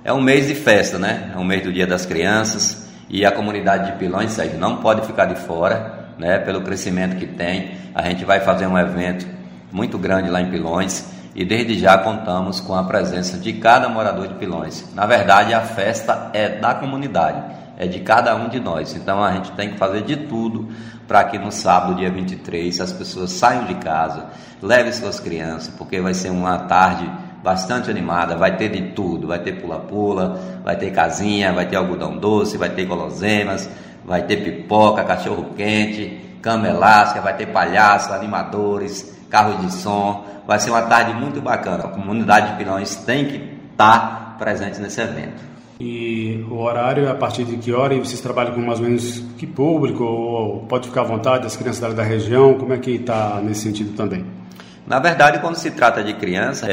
É um mês de festa, né? É um mês do Dia das Crianças e a comunidade de Pilões, Sérgio, não pode ficar de fora, né? Pelo crescimento que tem. A gente vai fazer um evento muito grande lá em Pilões e desde já contamos com a presença de cada morador de Pilões. Na verdade, a festa é da comunidade, é de cada um de nós. Então a gente tem que fazer de tudo para que no sábado, dia 23, as pessoas saiam de casa, levem suas crianças, porque vai ser uma tarde bastante animada, vai ter de tudo, vai ter pula-pula, vai ter casinha, vai ter algodão doce, vai ter guloseimas, vai ter pipoca, cachorro-quente, cama elástica, vai ter palhaço, animadores, carros de som. Vai ser uma tarde muito bacana. A comunidade de Pilões tem que estar presente nesse evento. E o horário é a partir de que hora? E vocês trabalham com mais ou menos que público? Ou pode ficar à vontade, as crianças da região? Como é que está nesse sentido também? Na verdade, quando se trata de criança,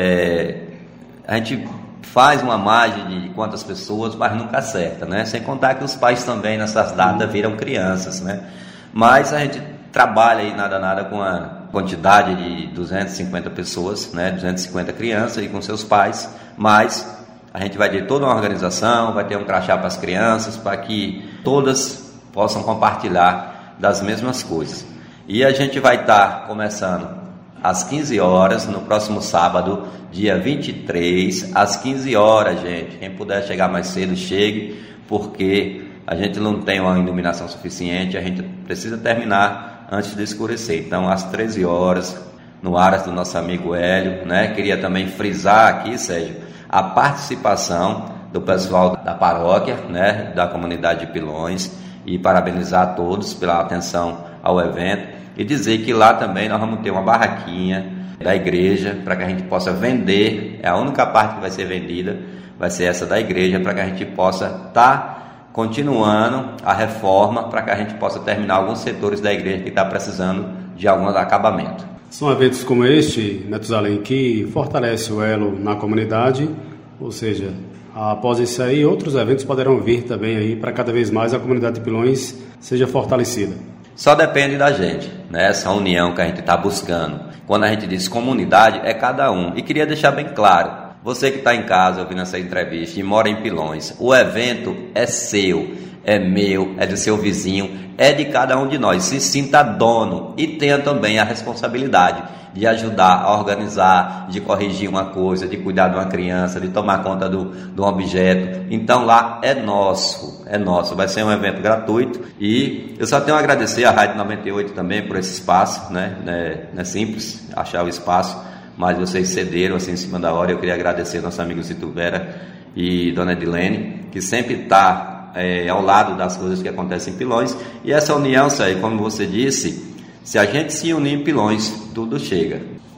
a gente faz uma margem de quantas pessoas, mas nunca acerta, né? Sem contar que os pais também nessas datas viram crianças, né? Mas a gente trabalha aí nada com a quantidade de 250 pessoas, né? 250 crianças e com seus pais, mas a gente vai ter toda uma organização, vai ter um crachá para as crianças, para que todas possam compartilhar das mesmas coisas. E a gente vai estar começando às 15 horas, no próximo sábado, dia 23, às 15 horas, gente. Quem puder chegar mais cedo, chegue, porque a gente não tem uma iluminação suficiente, a gente precisa terminar antes de escurecer. Então, às 13 horas, no Aras do nosso amigo Hélio, né? Queria também frisar aqui, Sérgio, a participação do pessoal da paróquia, né? Da comunidade de Pilões, e parabenizar a todos pela atenção ao evento e dizer que lá também nós vamos ter uma barraquinha da igreja para que a gente possa vender. É a única parte que vai ser vendida, vai ser essa da igreja, para que a gente possa estar continuando a reforma, para que a gente possa terminar alguns setores da igreja que está precisando de algum acabamento. São eventos como este, Metusalém, que fortalece o elo na comunidade, ou seja, após isso aí, outros eventos poderão vir também aí para cada vez mais a comunidade de Pilões seja fortalecida. Só depende da gente, né? Essa união que a gente está buscando. Quando a gente diz comunidade, é cada um. E queria deixar bem claro, você que está em casa ouvindo essa entrevista e mora em Pilões, o evento é seu, é meu, é do seu vizinho, é de cada um de nós. Se sinta dono e tenha também a responsabilidade de ajudar a organizar, de corrigir uma coisa, de cuidar de uma criança, de tomar conta de um objeto. Então lá é nosso, vai ser um evento gratuito e eu só tenho a agradecer à Rádio 98 também por esse espaço, né? Não é simples achar o espaço, mas vocês cederam assim em cima da hora. Eu queria agradecer ao nosso amigo Zito Vera e Dona Edilene, que sempre está ao lado das coisas que acontecem em Pilões. E essa união, como você disse, se a gente se unir em Pilões, tudo chega.